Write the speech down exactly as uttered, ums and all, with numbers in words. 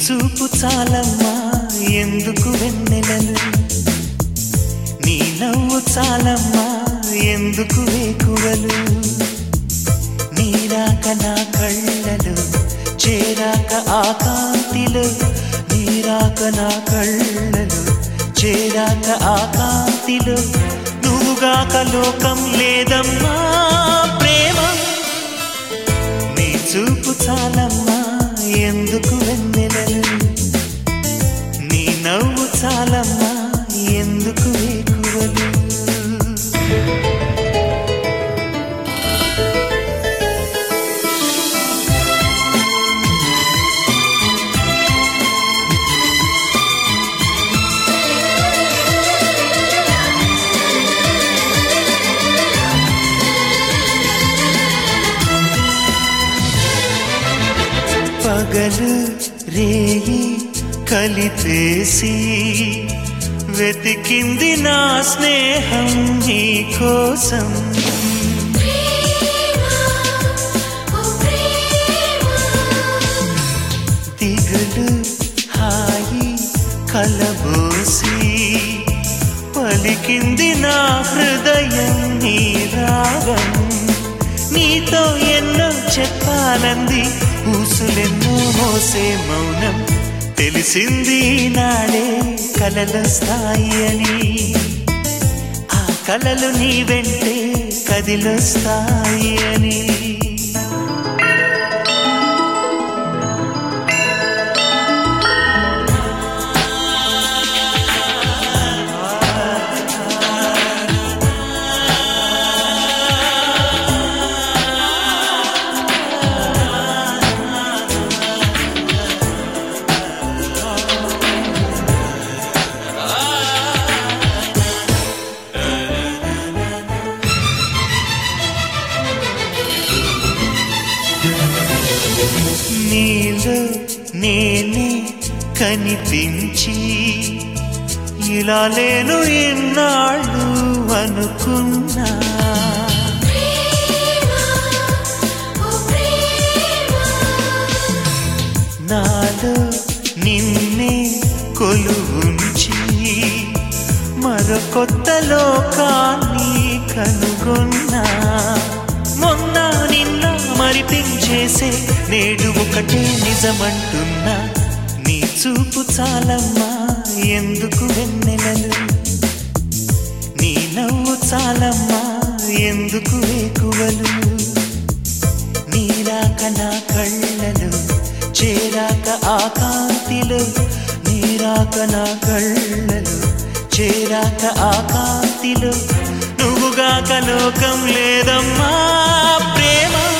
చూపు చాలమ్మా ఎందుకు వెన్నెలలు, నీ నవ్వు చాలమ్మా ఎందుకు వేకువలు, నీరాక నా కళ్ళలు చేరాక ఆకాంతిలో, నీరాక నా కళ్ళలు చేరాక ఆకాంతిలో, నువ్వుగాక లోకం లేదమ్మా ప్రేమ. నీ చూపు చాలమ్మా ఎందుకు వెన్నెలలు, నీ నవ్వు చాలమ్మా ఎందుకు వేకువలు. పగలు రేయి కలిపేసి వెతికింది నా స్నేహం నీ కోసం, దిగులు హాయి కలబోసి పలికింది నా హృదయం నీ రాగం, నీతో ఎన్నో చెప్పాలంది ఊసులెన్నో మోసే మౌనం, తెలిసింది నాడే కలలొస్తాయి అని, ఆ కలలు నీ వెంటే కదిలొస్తాయి అని. నీలో నేనే కనిపించి ఇలా లేను ఎన్నాళ్ళు అనుకున్నా, నాలో నిన్నే కొలువుంచి మరో కొత్త లోకాన్ని కనుగొన్నా, మొన్న నిన్న మరిపించేసే నేడు ఒకటే నిజమంటున్నా. నీ చూపు చాలమ్మా ఎందుకు వెన్నెలలు, నీ నవ్వు చాలమ్మా ఎందుకు వేకువలు, నీరాక నా కళ్ళలు చేరాక ఆకాంతిలో, నీరాక నా కళ్ళలు చేరాక ఆకాంతిలో, నువ్వుగాక లోకం లేదమ్మా ప్రేమ.